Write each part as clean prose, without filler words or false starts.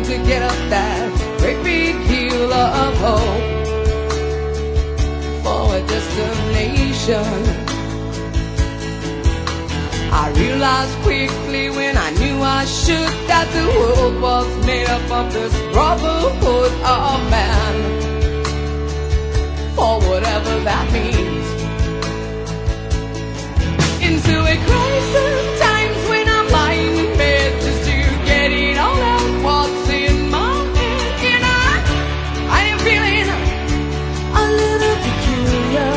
to get up that great big hill of hope for a destination. I realized quickly when I knew I should that the world was made up of this brotherhood of man, for whatever that means. Into a crisis times when I'm lying in bed just to get it all out what's in my head. And I am feeling a little peculiar.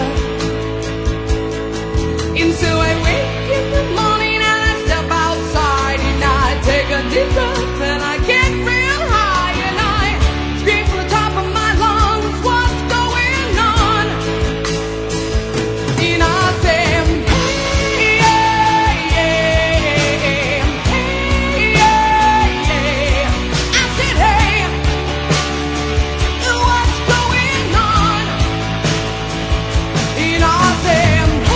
And so I wake in the morning and I step outside and I take a deep breath and I get real high and I scream from the top of my lungs, what's going on? And I say, hey, yeah, yeah, hey, yeah, yeah. I said, hey, what's going on? And I say,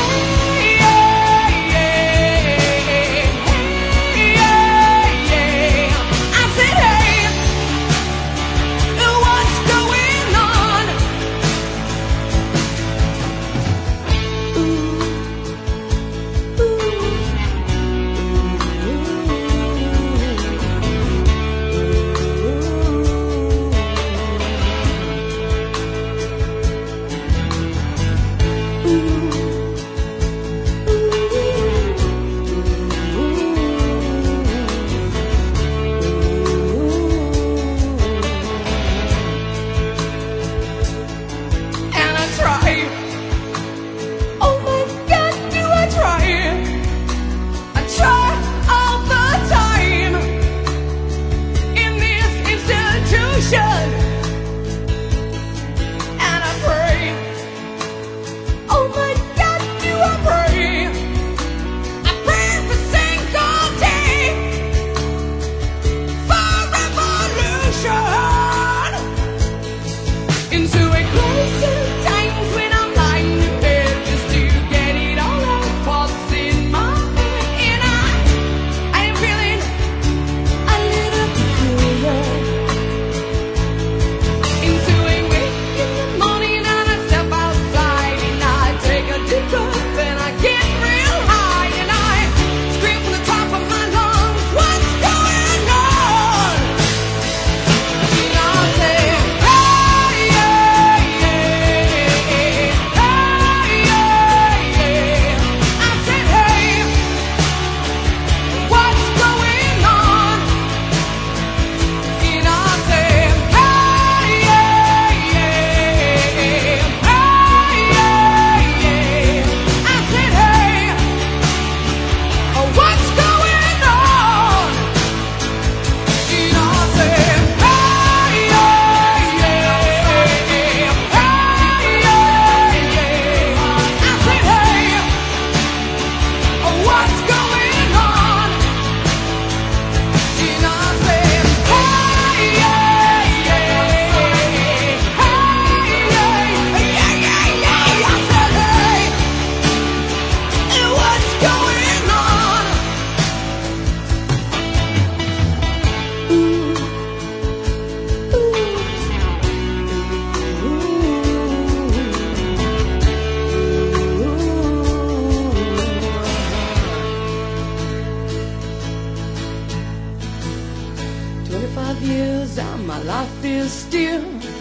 and my life is still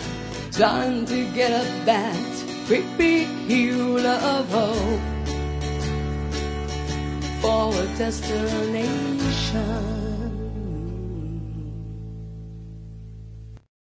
trying to get up that great big hill of hope for a destination.